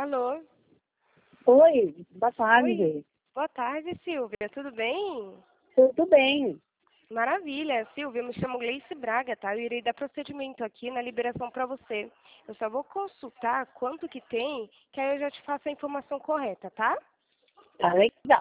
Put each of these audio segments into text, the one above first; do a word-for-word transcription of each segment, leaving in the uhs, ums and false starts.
Alô? Oi, boa Oi, tarde. boa tarde, Silvia. Tudo bem? Tudo bem? Maravilha, Silvia. Eu me chamo Gleice Braga, tá? Eu irei dar procedimento aqui na liberação para você. Eu só vou consultar quanto que tem, que aí eu já te faço a informação correta, tá? Tá legal.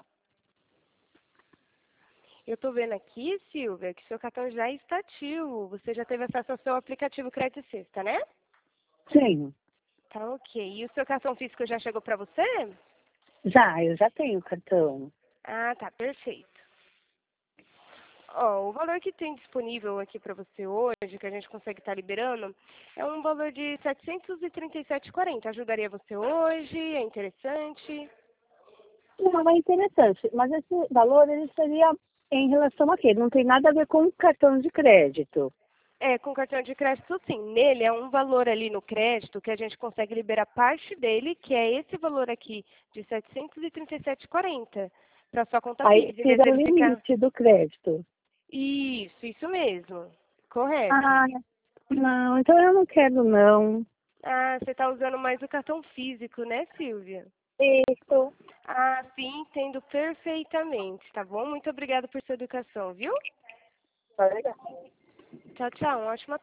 Eu tô vendo aqui, Silvia, que seu cartão já está ativo. Você já teve acesso ao seu aplicativo Crédito Sexta, né? Sim, Tá ok. E o seu cartão físico já chegou para você? já, eu já tenho cartão. Ah, tá, perfeito. Ó, o valor que tem disponível aqui para você hoje, que a gente consegue estar liberando, é um valor de setecentos e trinta e sete e quarenta. Ajudaria você hoje? É interessante? Não, é interessante, mas esse valor ele seria em relação a quê? Não tem nada a ver com cartão de crédito. É, com cartão de crédito, sim. Nele é um valor ali no crédito que a gente consegue liberar parte dele, que é esse valor aqui de setecentos e trinta e sete e quarenta, para sua conta Aí Pix. Em vez tira o dele ficar. limite do crédito. Isso, isso mesmo. Correto. Ah, não, então eu não quero não. Ah, você está usando mais o cartão físico, né, Silvia? Isso. Ah, sim, entendo perfeitamente, tá bom? Muito obrigada por sua educação, viu? Tá legal. Tchau, tchau. Uma ótima